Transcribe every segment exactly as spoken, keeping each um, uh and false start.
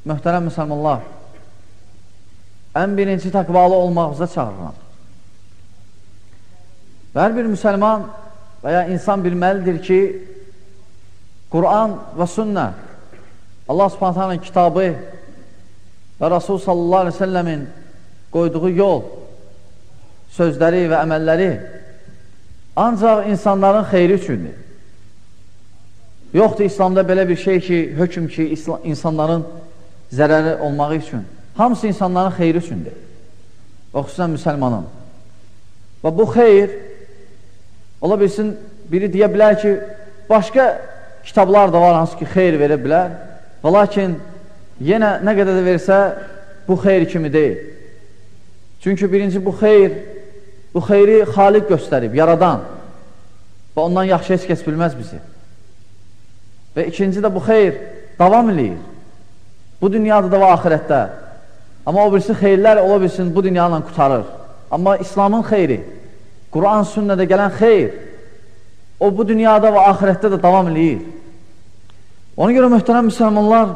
Möhtərəm müsəlmanlar, ən birinci təqvalı olmağımıza çağırıram. Və hər bir müsəlman və ya insan bilməlidir ki, Quran və sünnə, Allah Subhanahu Taala'nın kitabı və Rasul sallallahu aleyhi ve sellemin qoyduğu yol, sözləri və əməlləri ancaq insanların xeyri üçündür. Yoxdur İslamda belə bir şey ki, hökm ki, insanların zərəri olmağı üçün. Hamısı insanların xeyri üçündür. Və xüsusən müsəlmanın. Və bu xeyr, ola bilsin, biri deyə bilər ki, başqa kitablar da var, hansı ki, xeyr verə bilər. Və lakin, yenə nə qədər də versə, bu xeyr kimi deyil. Çünki birinci bu xeyr, bu xeyri xaliq göstərib, yaradan. Və ondan yaxşı heç kəs bilməz bizi. Və ikinci də bu xeyr davam eləyir. Bu dünyada da və axirətdə. Amma o birisi xeyirlər ola bilsin, bu dünyanla qutarır. Amma İslamın xeyri, Quran sünnədə gələn xeyr, o bu dünyada və axirətdə də davam eləyir. Ona görə möhtərəm müsəlmanlar,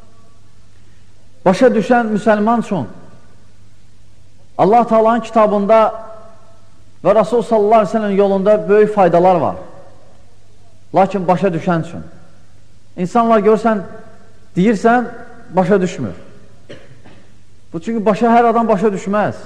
başa düşən müsəlman üçün Allah Taala'nın kitabında və Rasul sallallahu aleyhi ve sellem yolunda böyük faydalar var. Lakin başa düşən üçün. İnsanlar görsən, deyirsən, başa düşmür. Bu çünki başa hər adam başa düşməz.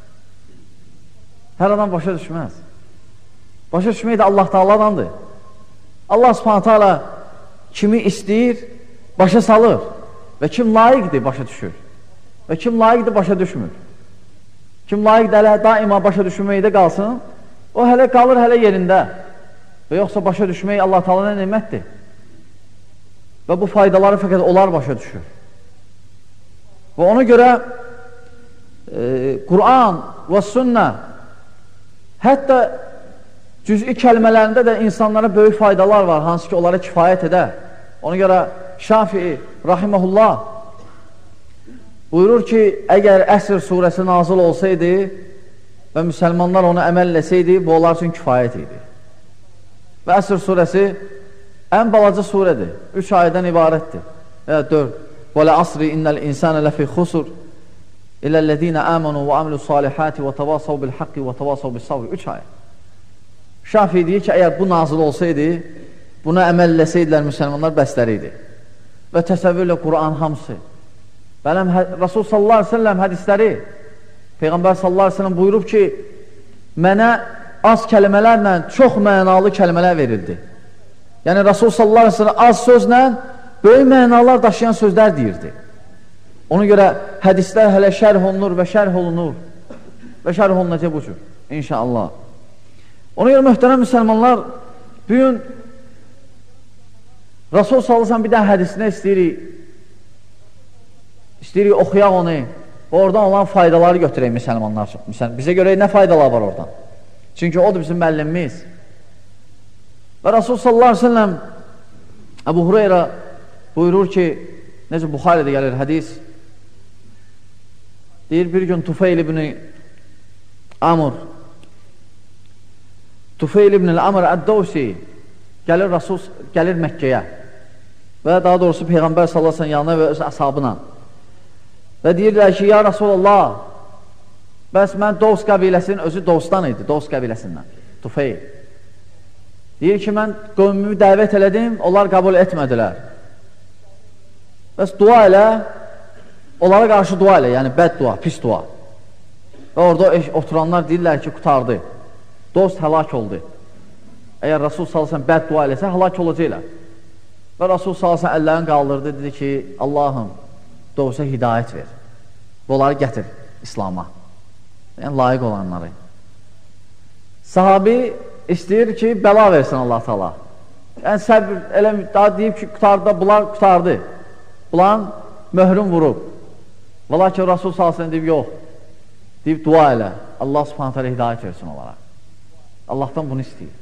Hər adam başa düşməz. Başa düşmək də Allah Taala'dandır. Allah Subhanahu Taala kimi istəyir, başa salır. Və kim layiqdir, başa düşür. Və kim layiqdir, başa düşmür. Kim layiqdir, hələ daima başa düşməkdə qalsın, o hələ qalır hələ yerində. Və yoxsa başa düşmək Allah Taala'nın nemətdir. Və bu faydaları fəqət onlar başa düşür. Və ona görə e, Quran və sünnə hətta cüz'i kəlmələrində də insanlara böyük faydalar var, hansı ki, onlara kifayət edər. Ona görə Şafii rahiməhullah buyurur ki, əgər Əsr surəsi nazil olsaydı və müsəlmanlar onu əməlləsəydi, bu onlar üçün kifayət idi. Və Əsr surəsi ən balaca surədir. Üç ayədən ibarətdir. Və dörd. Və lə asri innəl insənə ləfi xusur illəl-ləzīnə əmənu və amilu salihati və təvasav bil haqqi və təvasav bil sabri. Üç ayə. Şafii deyir ki, əgər bu nazil olsaydı, buna əməlləsəydilər müsəlmanlar bəsləri idi. Və təsəvvürlə Quran hamısı. Bələm, Rasul sallallahu aleyhi ve sellem hədisləri, Peyğəmbər sallallahu aleyhi ve sellem buyurub ki, mənə az kəlmələrlə çox mənalı kəlmələr verildi. Yəni, Rasul sallallahu aleyhi ve sellem az sözlə böyük mənalar daşıyan sözlər deyirdi. Ona görə hədislər hələ şərh olunur və şərh olunur və şərh olunacaq bu cür, inşallah. Ona görə möhtərəm müsəlmanlar, bugün Rasul sallallahu aleyhi ve sellem bir dənə hədisini istəyirik, istəyirik oxuyaq onu və oradan olan faydaları götürək müsəlmanlar üçün. Bizə görə nə faydalar var oradan? Çünki odur bizim müəllimimiz. Və Rasul sallallahu aleyhi ve sellem Əbu Hureyra buyurur ki, necə Buxaridə gəlir hədis, deyir bir gün Tufeyl ibn Amr Tufeyl ibn Amr Əd-Dovsi gəlir, Rasul, gəlir Məkkəyə və daha doğrusu Peyğəmbər sallallahu aleyhi ve sellem yanına və öz əshabına və deyirlər ki, ya Rasulallah, bəs mən Dovs qəbiləsinin özü Dovsdan idi, Dovs qəbiləsindən, Tufeyl. Deyir ki, mən qövmümü dəvət elədim, onlar qəbul etmədilər. Bəs dua elə, onlara qarşı dua elə, yəni bəd dua, pis dua. Və orada oturanlar deyirlər ki, qutardı, dost həlak oldu. Əgər Rasul sallallahu aleyhi ve sellem bəd dua eləsə, həlak olacaqlar. Və Rasul sallallahu aleyhi ve sellem əllərini qaldırdı, dedi ki, Allahım, Dovsa hidayət ver. Bunları gətir İslama. Yəni, layiq olanları. Sahabi istəyir ki, bəla versin Allah Taala. Yəni, səbir, elə daha deyib ki, qutardı, bunlar qutardı. Bunlar möhrün vurub. Və lakin Rasul sallallahu aleyhi ve sellem deyib, yox. Deyib, dua elə. Allah subhanət hələ hidayət versin onlara. Allahdan bunu istəyir.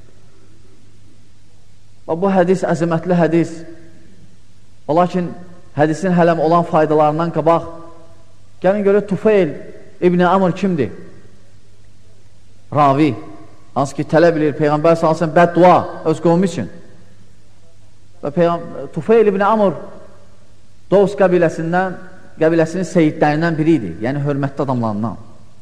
Və bu hədis, əzəmətli hədis. Və lakin hədisin hələm olan faydalarından qabaq, gəlin görə Tufeyl İbn Amr kimdir? Ravi. Hansı ki, tələb bilir, Peyğəmbər sallallahu aleyhi ve sellem bəd dua öz qovmi üçün. Və Tufeyl ibn Amr Dovs qəbiləsindən qəbiləsinin seyidlərindən biri idi, yəni hörmətli adamlarından.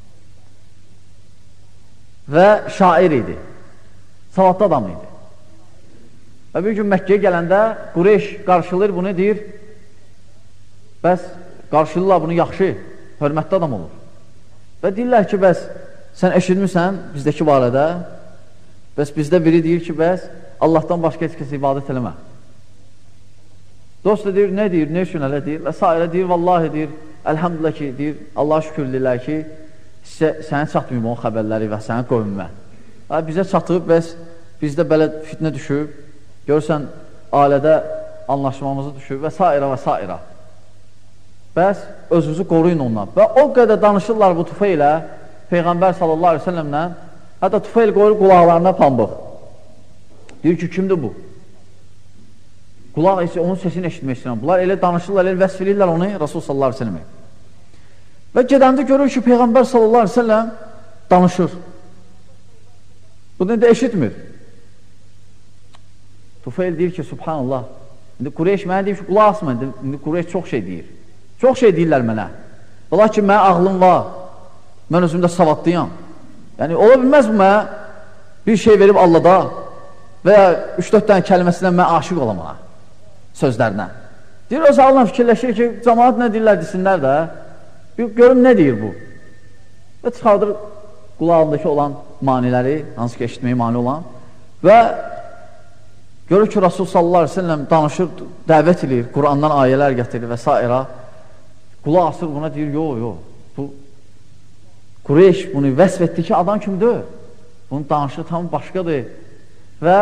Və şair idi, savadlı adam idi. Və bir gün Məkkəyə gələndə Qureyş qarşılayır bunu, deyir, bəs qarşılayırlar bunu yaxşı, hörmətli adam olur. Və deyirlər ki, bəs sən eşitmirsən bizdəki barədə, bəs bizdə biri deyir ki, bəs Allahdan başqa heç kəsə ibadət eləmə. Dost da deyir, nə deyir, nə üçün elə deyir? Və sairə deyir, vallahi deyir, əlhamdülillah ki, deyir, Allah şükürlürlər ki, sənə çatmayıb o xəbərləri və sənə qövmə. Bizə çatıb, bəs bizdə belə fitnə düşüb, görürsən, ailədə anlaşmamızı düşüb və s. və s. Bəs özünüzü qoruyun ondan. Və o qədər danışırlar bu tüfeylə, Peyğəmbər sallallahu aleyhi ve sellemlə, hətta tüfeyl qoyur qulaqlarına pambıq. Deyir ki, kimdir bu? Qulaq isə onun sesini eşitmək istəyirəm. Bunlar elə danışırlar, elə vəsf edirlər onu Rasul sallallahu aleyhi ve sellemə. Və gedəndə görür ki, Peyğəmbər sallallahu aleyhi ve sellem danışır. Bunu da eşitmir. Tufeyl deyir ki, subhanallah, indi Qureyş mənə deyir ki, qulaq asma, indi Qureyş çox şey deyir. Çox şey deyirlər mənə. Ola ki, mənə ağlım var, mən özümdə savadlıyam. Yəni, ola bilməz bu mənə bir şey verib Allahda və ya üç dörd dənə kəlməsindən mən aşıq olam ona, sözlərinə. Deyir, o sağlam fikirləşir ki, cəmaat nə deyirlər, desinlər də, bir görüm nə deyir bu. Və çıxardır qulağındakı olan maniləri, hansı ki, eşitməyi mani olan və görür ki, Rasul sallallahu aleyhi ve sellem danışır, dəvət edir, Qurandan ayələr gətirir və s. Qulaq asır buna, deyir, yox, yox, bu Qureyş bunu vəsf etdi ki, adam kimdir? Bunun danışığı tam başqadır və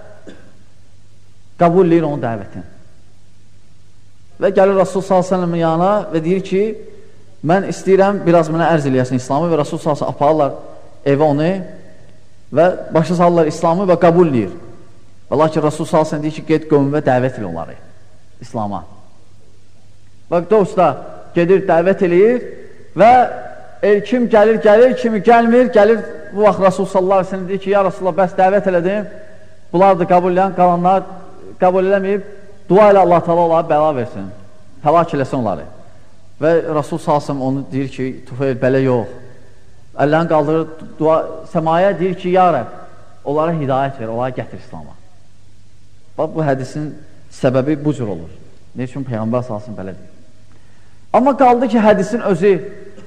qəbul edir onun dəvətin. Və gəlir Rasul sallallahu aleyhi ve sellemin yanına və deyir ki, mən istəyirəm, biraz mənə ərz eləyəsin İslamı və Rasul sallallahu aleyhi ve sellem aparırlar evə onu və başa salırlar İslamı və qəbul edir. Və lakin Rasul sallallahu aleyhi ve sellem deyir ki, get qövmə dəvət elə onları İslama. Və dosta gedir, dəvət eləyir və el, kim gəlir, gəlir, kimi gəlmir, gəlir. Bu vaxt Rasul sallallahu aleyhi ve sellem deyir ki, ya Rasulullah, bəs dəvət elədim, bunlar da qəbul eləyən, qalanlar qəbul eləməyib, dua ilə Allah təala onları bəla versin, həlak eləsin onları. Və Rasul sallallahu aleyhi ve sellem onu deyir ki, Tufeyl, belə yox. Əllərini qaldırır, dua, səmaya deyir ki, ya Rəbb, onlara hidayət ver, onlara gətir İslama. Bax, bu hədisin səbəbi bu cür olur. Ne üçün Peyğəmbər sallallahu aleyhi ve sellem belə deyir. Amma qaldı ki, hədisin özü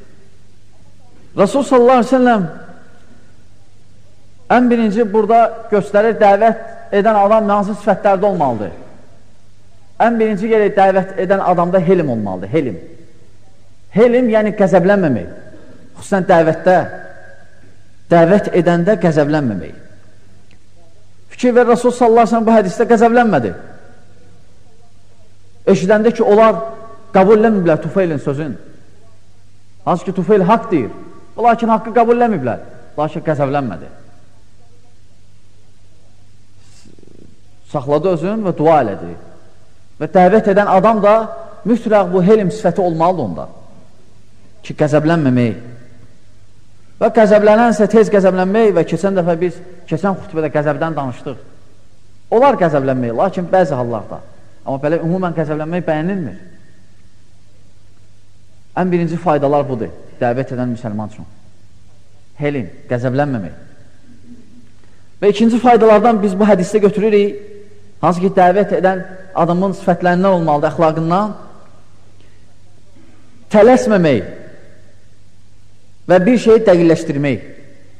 Rasul sallallahu aleyhi ve sellem ən birinci burada göstərir, dəvət edən adam hansı sifətlərdə olmalıdır. Ən birinci gerək dəvət edən adamda helim olmalıdır, helim. Helim, yəni qəzəblənməmək. Xüsusən dəvətdə, dəvət edəndə qəzəblənməmək. Fikir ver, Rasul sallallahu aleyhi ve sellem bu hədisdə qəzəblənmədi. Eşidəndə ki, onlar qəbul eləməyiblər Tufaylin sözün. Hansı ki, Tufayl haqq deyir. Lakin haqqı qəbul eləməyiblər. Lakin qəzəblənmədi. Saxladı özün və dua elədi. Və dəvət edən adam da mütləq bu helim sifəti olmalıdır onda. Ki, qəzəblənməmək. Və qəzəblənənsə tez qəzəblənmək və keçən dəfə biz, keçən xütbədə qəzəbdən danışdıq. Onlar qəzəblənmək, lakin bəzi hallarda. Amma belə ümumən qəzəblənmək bəyənilmir. Ən birinci faydalar budur, dəvət edən müsəlman üçün. Helim, qəzəblənməmək. Və ikinci faydalardan biz bu hədisdə götürürük, hansı ki, dəvət edən adamın sifətlərindən olmalıdır, əxlaqından. Tələsməmək və bir şeyi dəqiqləşdirmək.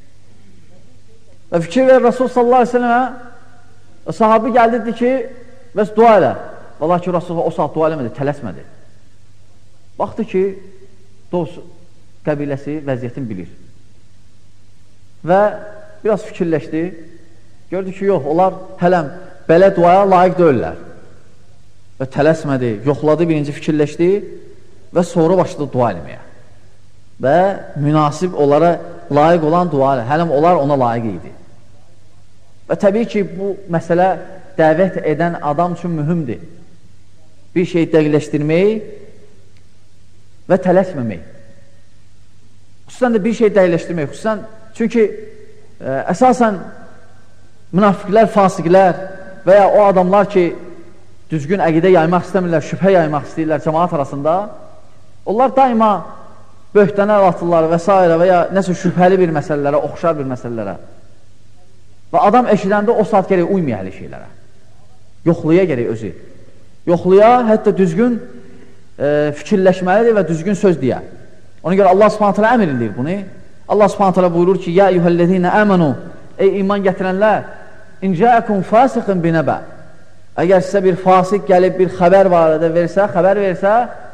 Və fikir ver, Rasul sallallahu aleyhi ve sellemə sahabi gəldi, dedi ki, bəs dua elə. Və lakin Rasul o saat dua eləmədi, tələsmədi. Baxdı ki, dost qəbiləsi vəziyyətin bilir. Və biraz fikirləşdi, gördü ki, yox, onlar hələm belə duaya layiq deyirlər. Və tələsmədi, yoxladı, birinci fikirləşdi və sonra başladı dua eləməyə. Və münasib onlara layiq olan dua elə, hələm onlar ona layiq idi. Və təbii ki, bu məsələ dəvət edən adam üçün mühümdir. Bir şey dəqiqləşdirmək və tələsməmək. Xüsusən də bir şey dəqiqləşdirmək. Xüsusən, çünki ə, əsasən münafiqlər, fasiqlər və ya o adamlar ki, düzgün əqidə yaymaq istəmirlər, şübhə yaymaq istəyirlər cəmaat arasında, Onlar daima böhtənə atırlar və s. və ya nəsə şübhəli bir məsələlərə, oxşar bir məsələlərə. Və adam eşidəndə o saat gərək uymuyor hələ şeylərə. Yoxluya gərək özü. Yoxluya hətta düzgün e, fikirləşməlidir və düzgün söz deyə. Ona görə Allah Subhanahu taala əmr edir bunu. Allah Subhanahu taala buyurur ki: "Ya eyyuhellezine amanu" Ey iman gətirənlər, "İn ca'akum fasiqun binaba" Əgər sizə bir fasik gəlib bir xəbər barədə versə, xəbər versə,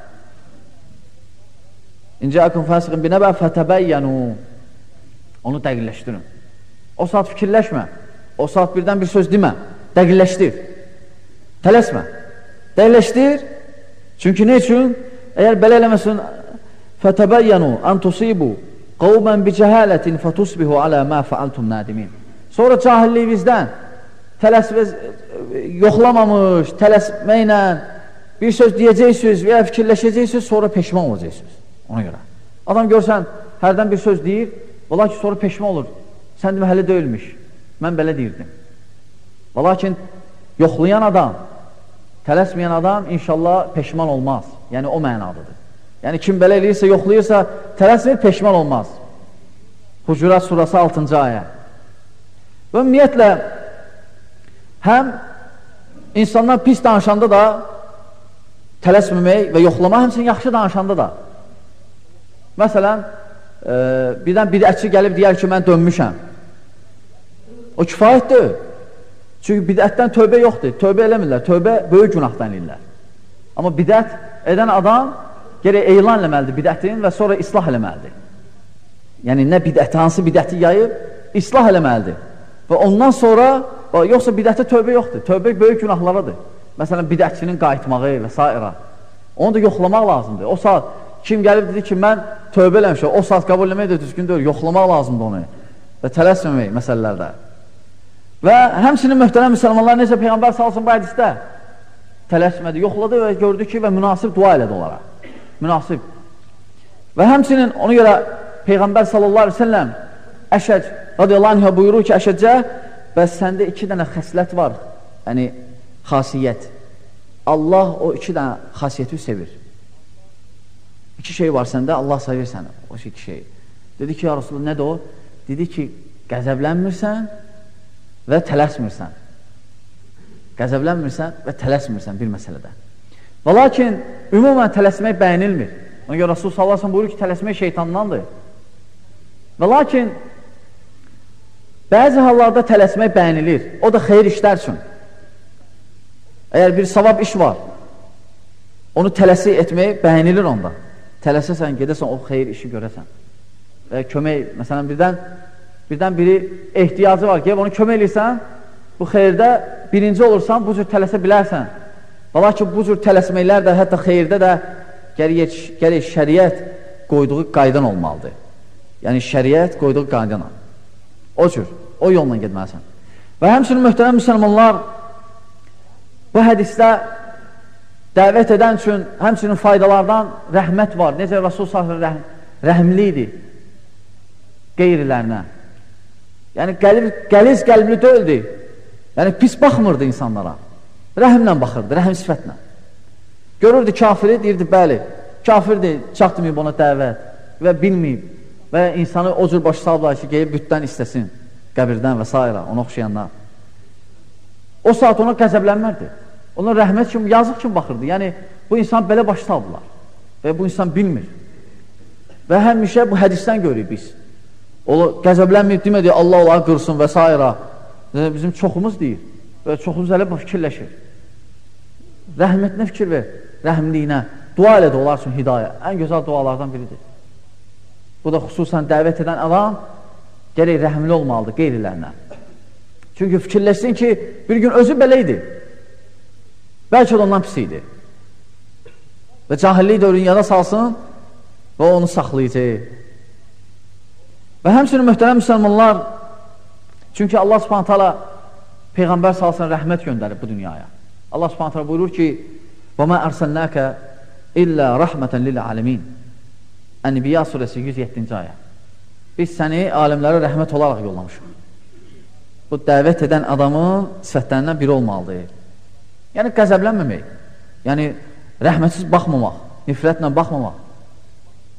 "İn ca'akum fasiqun binaba fatabayyanu" Onu dəqiqləşdirin. O saat fikirləşmə. O saat birdən bir söz demə. Dəqiqləşdir. Tələsmə. Dəqiqləşdir. Çünki nə üçün? Əgər belə eləməsin, fatabayyanu an tusibu qawman bi cahalatin fatusbihu ala ma fa'altum nadimin. Sonra cahilliyinizdən tələsvəz yoxlamamış, tələsməklə bir söz deyəcəksiniz və ya fikirləşəcəksiniz, sonra peşman olacaqsınız. Ona görə. Adam görsən, hərdən bir söz deyir, ola ki, sonra peşman olur. Sən demə, hələ deyilmiş. Mən belə deyirdim. Lakin yoxlayan adam, tələsməyən adam inşallah peşman olmaz. Yəni o mənadıdır. Yəni kim belə eləyirsə, yoxlayırsa, tələsmir, peşman olmaz. Hucurat surası altıncı ayə. Və ümumiyyətlə, həm insanlar pis danışanda da tələsməmək və yoxlama, həmçinin yaxşı danışanda da. Məsələn, e, birdən bidətçi gəlib deyər ki, mən dönmüşəm. O kifayətdir. Çünki bidətdən tövbə yoxdur. Tövbə eləmirlər. Tövbə böyük günahdan eləyirlər. Amma bidət edən adam gərək elan eləməlidir bidətin və sonra islah eləməlidir. Yəni, nə bidəti, hansı bidəti yayıb, islah eləməlidir. Və ondan sonra, yoxsa bidətə tövbə yoxdur. Tövbə böyük günahlarıdır. Məsələn, bidətçinin qayıtmağı və s. Onu da yoxlamaq lazımdır. O saat kim gəlib dedi ki, mən tövbə eləmişəm, o saat qəbul eləmək də düzgün deyil, yoxlamaq lazımdır onu və tələsməmək məsələlərdə. Və həmçinin möhtərəm müsəlmanlar necə Peyğəmbər salsın bu hədisdə tələsmədi, yoxladı və gördü ki, və münasib dua elədi onlara. Münasib. Və həmçinin ona görə Peyğəmbər sallallahu aleyhi ve selləm Əşəc radiyallahu anhə buyurur ki, Əşəcə, bəs səndə iki dənə xəslət var, yəni xasiyyət. Allah o iki dənə xasiyyəti sevir. İki şey var səndə, Allah sevir səni, o iki şey. Dedi ki, ya Rasulullah, nədir o? Dedi ki, qəzəblənmirsən və tələsmirsən. Qəzəblənmirsən və tələsmirsən bir məsələdə. Və lakin, ümumən tələsmək bəyənilmir. Ona görə Rasul sallallahu aleyhi ve sellem buyurur ki, tələsmək şeytandandır. Və lakin, bəzi hallarda tələsmək bəyənilir. O da xeyir işlər üçün. Əgər bir savab iş var, onu tələsi etmək bəyənilir onda. Tələsəsən, gedəsən, o xeyir işi görəsən. Və kömək, məsələn, birdən, birdən biri ehtiyacı var, gəlib onu kömək edirsən, bu xeyirdə birinci olursan, bu cür tələsə bilərsən. Və lakin bu cür tələsməklər də, hətta xeyirdə də gərək şəriət qoyduğu qaydan olmalıdır. Yəni, şəriət qoyduğu qaydana. O cür, o yolla gedməlisən. Və həmçinin möhtərəm müsəlmanlar bu hədisdə dəvət edən üçün həmçinin faydalardan rəhmət var. Necə Rasul sallallahu əleyhi və səlləm rəhmli idi qeyrilərinə. Yəni, qəliz qəlbli deyildi. Yəni, pis baxmırdı insanlara. Rəhimlə baxırdı, rəhim sifətlə. Görürdü kafiri, deyirdi, bəli, kafirdir, çatmayıb ona dəvət və bilməyib və insanı o cür başı saldılar ki, qeyib bütdən istəsin, qəbirdən və s. ona oxşayanlar. O saat ona qəzəblənmərdi. Ona rəhmət kimi, yazıq kimi baxırdı. Yəni, bu insan belə başı saldılar və bu insan bilmir. Və həmişə bu hədisdən görürük biz. O qəzəblənməyib demədi, Allah onları qırsın və s. Bizim çoxumuz deyir və çoxumuz hələ bu fikirləşir. Rəhmətinə fikir ver, rəhmliyinə, dua elədi onlar üçün hidayə. Ən gözəl dualardan biridir. Bu da xüsusən dəvət edən adam gərək rəhmli olmalıdır qeyrilərinə. Çünki fikirləşsin ki, bir gün özü belə idi. Bəlkə də ondan pis idi. Və cahillik dövrünü yada salsın və onu saxlayacaq. Və həmçinin möhtərəm müsəlmanlar, çünki Allah subhanət hala Peyğəmbər salsın rəhmət göndərib bu dünyaya. Allah subhanət hala buyurur ki, وَمَا أَرْسَلْنَاكَ إِلَّا رَحْمَةً لِلْعَالَمِينَ Ənbiya surəsi yüz yeddinci ayə. Biz səni alimlərə rəhmət olaraq yollamışıq. Bu, dəvət edən adamın sifətlərindən biri olmalıdır. Yəni, qəzəblənməmək, yəni, rəhmətsiz baxmamaq, nifrətlə baxmamaq,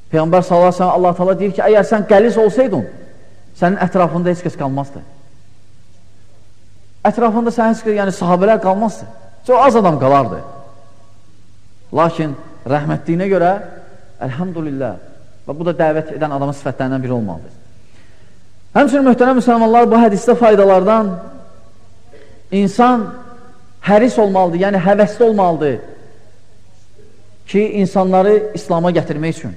Peyğəmbər sallallahu əleyhi və səlləm Allah Teala deyir ki, əgər sən qəliz olsaydın, sənin ətrafında heç kəs qalmazdı. Ətrafında sən heç kəs, yəni sahabələr qalmazdı. Çox az adam qalardı. Lakin rəhmətliyinə görə, əlhamdülillah, və bu da dəvət edən adamın sifətlərindən biri olmalıdır. Həmçinin möhtərəm müsəlmanlar, bu hədisdə faydalardan insan həris olmalıdır, yəni həvəsli olmalıdır ki, insanları İslama gətirmək üçün.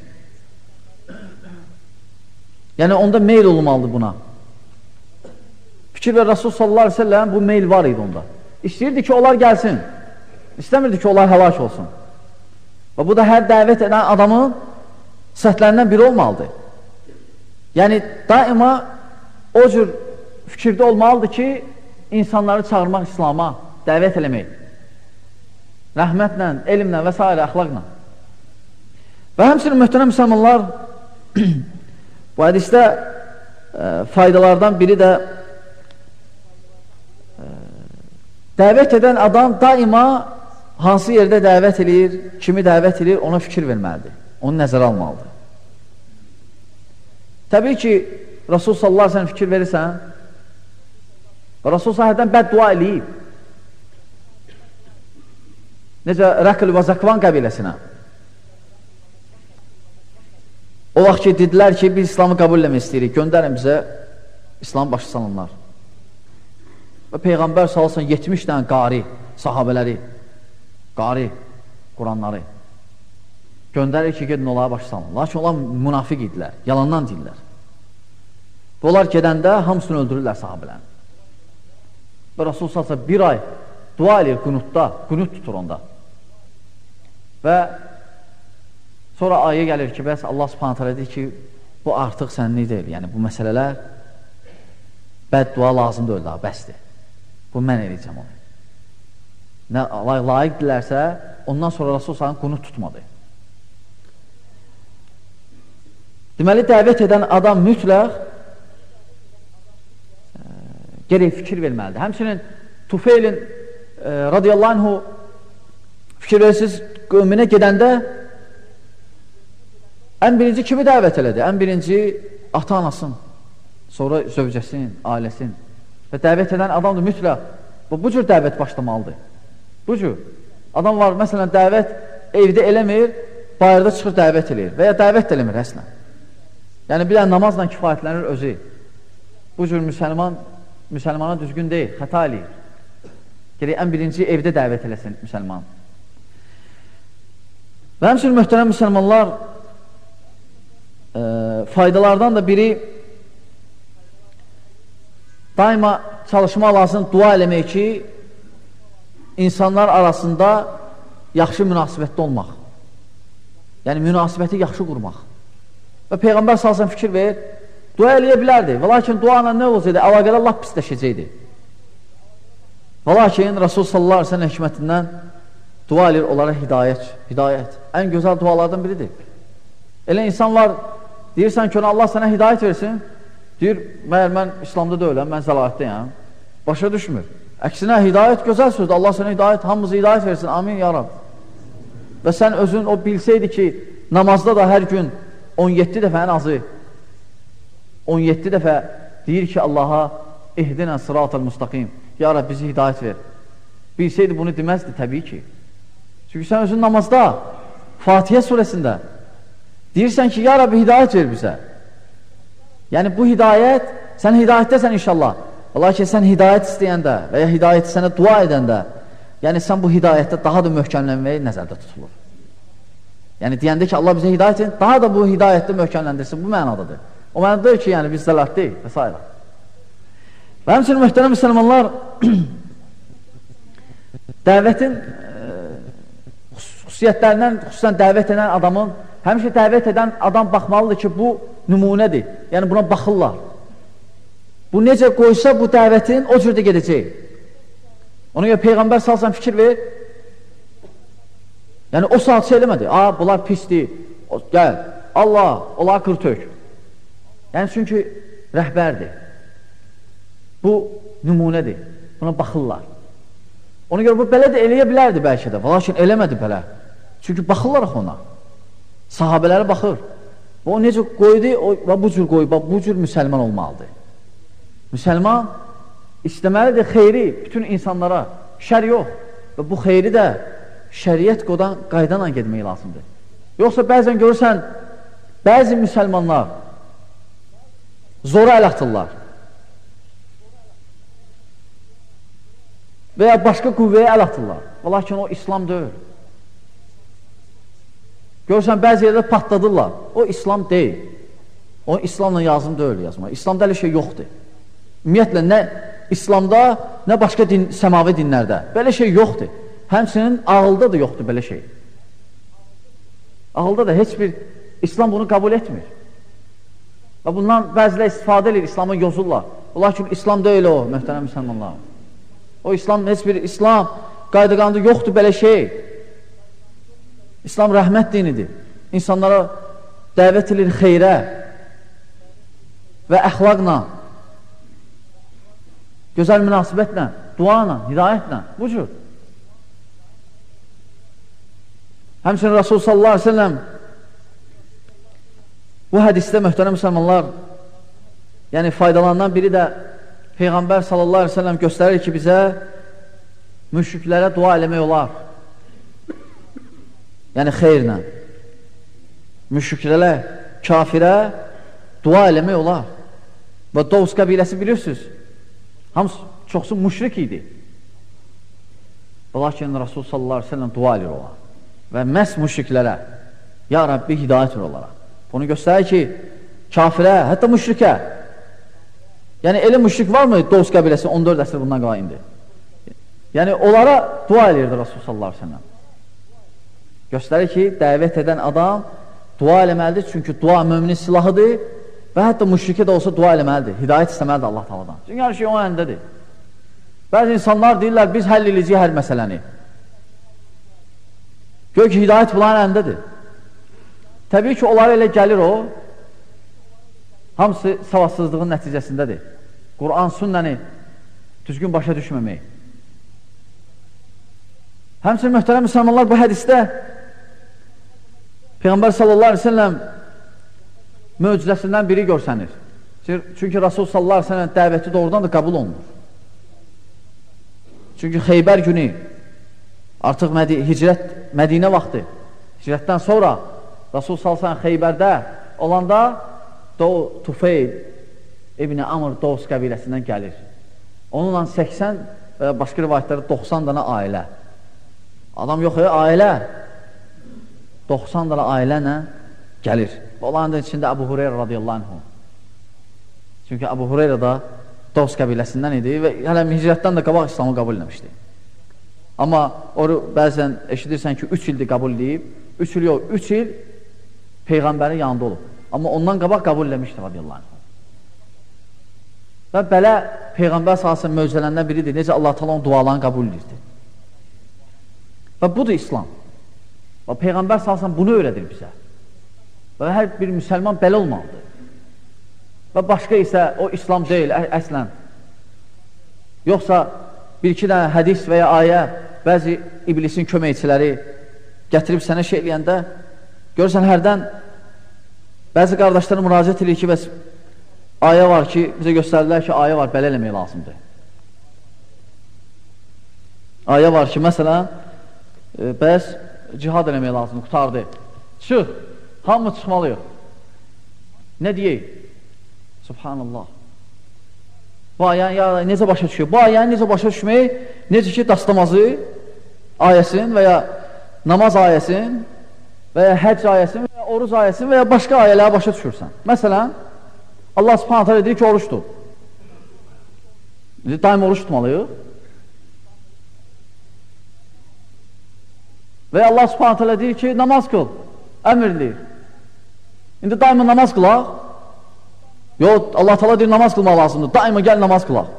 Yəni, onda meyl olmalıdır buna. Fikir və Rasul sallallahu aleyhi ve sellem bu meyl var idi onda. İstəyirdi ki, onlar gəlsin. İstəmirdi ki, onlar həlak olsun. Və bu da hər dəvət edən adamın səhətlərindən biri olmalıdır. Yəni, daima o cür fikirdə olmalıdır ki, insanları çağırmaq İslama, dəvət eləmək. Rəhmətlə, elmlə və s. əxlaqla. Və həmçinin möhtərəm müsəlmanlar, bu hədisdə e, faydalardan biri də e, dəvət edən adam daima hansı yerdə dəvət edir, kimi dəvət edir, ona fikir verməlidir. Onu nəzərə almalıdır. Təbii ki, Rasul sallallahu aleyhi ve sellem fikir verirsən, Rasul sahədən bəddua eləyib. Necə Rəql və Zəkvan qəbiləsinə. O vaxt ki, dedilər ki, biz İslamı qəbul eləmək istəyirik, göndərin bizə İslam başı salınlar. Və Peyğəmbər sallallahu aleyhi ve sellem yetmiş dənə qari, sahabələri, qari, Quranları göndərir ki, gedin onlara başı salın. Lakin onlar münafiq idilər, yalandan deyirlər. Və onlar gedəndə hamısını öldürürlər sahabələrini. Və Rasul sallallahu aleyhi ve sellem bir ay dua edir qunutda, qunut tutur onda. Və sonra ayə gəlir ki, bəs Allah subhanət hələ deyir ki, bu artıq sənlik deyil. Yəni, bu məsələlər bəddua lazım deyil daha, bəsdir. Bu mən eləyəcəm onu. Nə layiq dilərsə, ondan sonra Rasul sallallahu qunut tutmadı. Deməli, dəvət edən adam mütləq e, gerək fikir verməlidir. Həmçinin Tufeylin e, radiyallahu anhu fikir verirsiniz, qövmünə gedəndə ən birinci kimi dəvət elədi? Ən birinci ata-anasın, sonra zövcəsin, ailəsin. Və dəvət edən adam da mütləq bu, bu cür dəvət başlamalıdır. Bu cür. Adam var, məsələn, dəvət evdə eləmir, bayırda çıxır dəvət eləyir və ya dəvət eləmir əslən. Yəni, bir dənə namazla kifayətlənir özü. Bu cür müsəlman, müsəlmana düzgün deyil, xəta eləyir. Gerək ən birinci evdə dəvət eləsin müsəlman. Və həmçinin möhtərəm müsəlmanlar, e, faydalardan da biri daima çalışma lazım, dua eləmək ki, insanlar arasında yaxşı münasibətdə olmaq. Yəni, münasibəti yaxşı qurmaq. Və Peyğəmbər salsan fikir ver, dua eləyə bilərdi. Və lakin dua ilə nə olsaydı, əlaqədə lap pisləşəcəkdi. Və lakin Rasul sallallahu aleyhi ve sellem hikmətindən dua edir onlara hidayət, hidayət. Ən gözəl dualardan biridir. Elə insan var, deyirsən ki, Allah sənə hidayət versin, deyir, məyər mən İslamda deyiləm, mən zəlaətdəyəm. Başa düşmür. Əksinə, hidayət gözəl sözdür. Allah sənə hidayət, hamımızı hidayət versin. Amin, ya Rab. Və sən özün o bilsəydi ki, namazda da hər gün on yeddi dəfə ən azı on yeddi dəfə deyir ki, Allaha ihdinə sıratal müstaqim. Ya Rab, bizi hidayət ver. Bilsəydi bunu deməzdi, təbii ki. Çünki sən özün namazda, Fatihə surəsində deyirsən ki, ya Rabbi, hidayət ver bizə. Yəni, bu hidayət, sən hidayətdəsən inşallah. Lakin sən hidayət istəyəndə və ya hidayəti sənə dua edəndə, yəni sən bu hidayətdə daha da möhkəmlənməyi nəzərdə tutulur. Yəni, deyəndə ki, Allah bizə hidayət edin, daha da bu hidayətdə möhkəmləndirsin, bu mənadadır. O mənadadır ki, yəni biz zələt deyil və s. Və həmçinin möhtərəm müsəlmanlar, dəvətin e, xüsusiyyətlərindən, xüsusən dəvət edən adamın, həmişə dəvət edən adam baxmalıdır ki, bu nümunədir. Yəni, buna baxırlar. Bu necə qoysa bu dəvətin o cürdə gedəcək. Ona görə Peyğəmbər salsan fikir ver. Yəni o saat şey eləmədi. A, bunlar pisdir. O, gəl, Allah, onlar qırtök. Yəni çünki rəhbərdir. Bu nümunədir. Buna baxırlar. Ona görə bu belə də eləyə bilərdi bəlkə də. Lakin eləmədi belə. Çünki baxırlar ona. Sahabələri baxır. O necə qoydu, o, bu cür qoyub, bu cür müsəlman olmalıdır. Müsəlman istəməlidir xeyri bütün insanlara, şər yox. Və bu xeyri də şəriət qodan qaydanla gedmək lazımdır. Yoxsa bəzən görürsən, bəzi müsəlmanlar zora əl atırlar. Və ya başqa qüvvəyə əl atırlar. Lakin o İslam deyil. Görürsən, bəzi yerdə patladırlar. O İslam deyil. O İslamla yazım deyil yazma. İslamda elə şey yoxdur. Ümumiyyətlə, nə İslamda, nə başqa din, səmavi dinlərdə. Belə şey yoxdur. Həmçinin ağılda da yoxdur belə şey. Ağılda da heç bir İslam bunu qəbul etmir. Və bundan bəzilə istifadə edir, İslamı yozurlar. Lakin İslam deyil o, möhtərəm müsəlmanlar. O İslam, heç bir İslam qayda-qanunda yoxdur belə şey. İslam rəhmət dinidir. İnsanlara dəvət edir xeyrə və əxlaqla, gözəl münasibətlə, duayla, hidayətlə, bu cür. Həmçinin Rasul sallallahu aleyhi ve sellem bu hədisdə möhtərəm müsəlmanlar, yəni faydalanan biri də Peyğəmbər sallallahu aleyhi ve sellem göstərir ki, bizə müşriklərə dua eləmək olar. Yəni xeyrlə. Müşriklərə, kafirə dua eləmək olar. Və Dovs qəbiləsi bilirsiniz, hamısı çoxsu müşrik idi. Lakin Rasul sallallahu aleyhi ve sellem dua edir olar. Və məhz müşriklərə, ya Rabbi hidayət ver olaraq. Bunu göstərir ki, kafirə, hətta müşrikə, yəni elə müşrik varmı Dovs qəbiləsi on dörd əsr bundan qala indi? Yəni onlara dua edirdi Rasul sallallahu aleyhi ve sellem. Göstərir ki, dəvət edən adam dua eləməlidir, çünki dua müminin silahıdır və hətta müşrikə də olsa dua eləməlidir, hidayət istəməlidir Allah Taala'dan. Çünki hər şey o əndədir. Bəzi insanlar deyirlər, biz həll edəcəyik hər məsələni. Gör ki, hidayət bunların əndədir. Təbii ki, onlara elə gəlir o, hamısı savadsızlığın nəticəsindədir. Quran, sünnəni düzgün başa düşməmək. Həmçinin möhtərəm müsəlmanlar bu hədisdə Peyğəmbər sallallahu aleyhi ve sellem möcüzəsindən biri görsənir. Çünki Rasul sallallahu aleyhi ve sellem dəvəti doğrudan da qəbul olunur. Çünki Xeybər günü artıq Mədi hicrət, Mədinə vaxtı, hicrətdən sonra Rasul sallallahu aleyhi ve sellem Xeybərdə olanda Tufeyl İbn Amr Dovs qəbiləsindən gəlir. Onunla səksən və başqa rivayətlərdə doxsan dana ailə. Adam yox, ailə doxsan dana ailənə gəlir. Onların da içində Əbu Hureyra radiyallahu anhu. Çünki Əbu Hureyra da Dovs qəbiləsindən idi və hələ hicrətdən də qabaq İslamı qəbul etmişdi. Amma onu bəzən eşidirsən ki, üç ildir qəbul edib, üç il yox, üç il Peyğəmbərin yanında olub. Amma ondan qabaq qəbul etmişdi radiyallahu anhu. Və belə Peyğəmbər sallallahu möcüzələrindən biridir. Necə Allah Taala onun dualarını qəbul edirdi. Və budur İslam. Və Peyğəmbər sallallahu bunu öyrədir bizə. Və hər bir müsəlman belə olmalıdır. Və başqa isə o İslam deyil, əslən. Yoxsa bir-iki dənə hədis və ya ayə bəzi iblisin köməkçiləri gətirib sənə şey eləyəndə görürsən, hərdən bəzi qardaşları müraciət edir ki, bəs ayə var ki, bizə göstərdilər ki, ayə var, belə eləmək lazımdır. Ayə var ki, məsələn, e, bəs cihad eləmək lazımdır, qutardı. Çıx, hamı çıxmalıyıq. Nə deyək? Subhanallah. Bu ayəni ya, necə başa düşüyor? Bu ayəni necə başa düşmək? Necə ki, dastamazı ayəsin və ya namaz ayəsin və ya həcc ayəsin və ya oruz ayəsin və ya başqa ayələri başa düşürsən. Məsələn, Allah subhanət hələ deyir ki, oruç tut. Daim oruç tutmalıyıq. Və Allah subhanət hələ deyir ki, namaz qıl, əmr deyir. İndi daima namaz qılaq. Yox, Allah Taala deyir, namaz qılmaq lazımdır. Daima gəl namaz qılaq.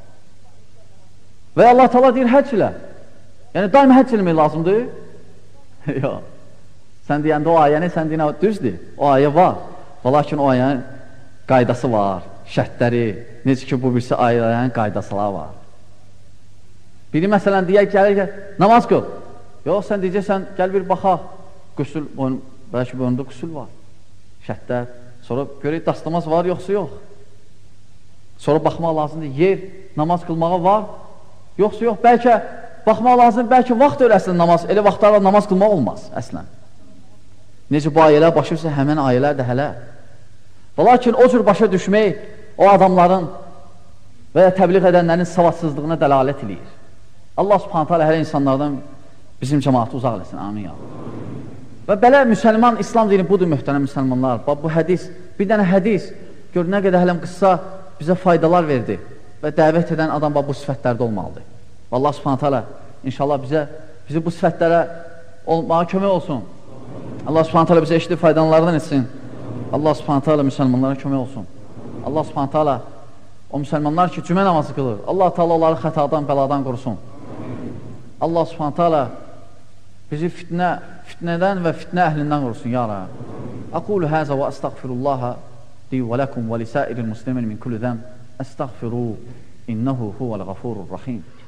Və Allah Taala deyir, həcc ilə. Yəni, daima həcc eləmək lazımdır. Yox. Sən deyəndə o ayəni, sən deyən düzdür. O ayə var. Lakin o ayənin qaydası var, şərtləri, necə ki, bu birisi ayələrin qaydasılar var. Biri məsələn deyək, gəlir ki, namaz qıl. Yox, sən deyəcəksən, gəl bir baxaq, qüsul, bəlkə boyunda qüsul var. şərtlər. Sonra görək, dastamaz var, yoxsa yox. Sonra baxmaq lazımdır, yer, namaz qılmağa var, yoxsa yox. Bəlkə baxmaq lazım, bəlkə vaxt öyrəsində namaz, elə vaxtlarla namaz qılmaq olmaz, əslən. Necə bu ayələr başırsa, həmən ayələr də hələ. Və lakin o cür başa düşmək, o adamların və ya təbliğ edənlərin savadsızlığına dəlalət edir. Allah subhanətə alə hələ insanlardan bizim cəmaatı uzaq eləsin, amin ya. Və belə müsəlman, İslam dini budur, mühtərəm müsəlmanlar. Bax, bu hədis, bir dənə hədis, gör, nə qədər hələm qıssa bizə faydalar verdi və dəvət edən adam bax, bu sifətlərdə olmalıdır. Və Allah subhanətə alə inşallah bizə, bizi bu sifətlərə olmağa kömək olsun. Allah subhanətə alə bizə eşitli faydalardan etsin. Allah subhanətə alə müsəlmanlara kömək olsun. Allah subhanətə alə o müsəlmanlar ki, cümə namazı qılır. Allah Teala onları xətadan, bəladan qorusun. Allah subhanətə alə bizi fitnə, fitnədən və fitnə əhlindən qorusun, ya Rab. Aqulu həzə və əstəğfirullaha li və ləkum və lisəiril muslimin min kulli zəm. Əstəğfiru, innəhu huvəl-ğafurur-rahim.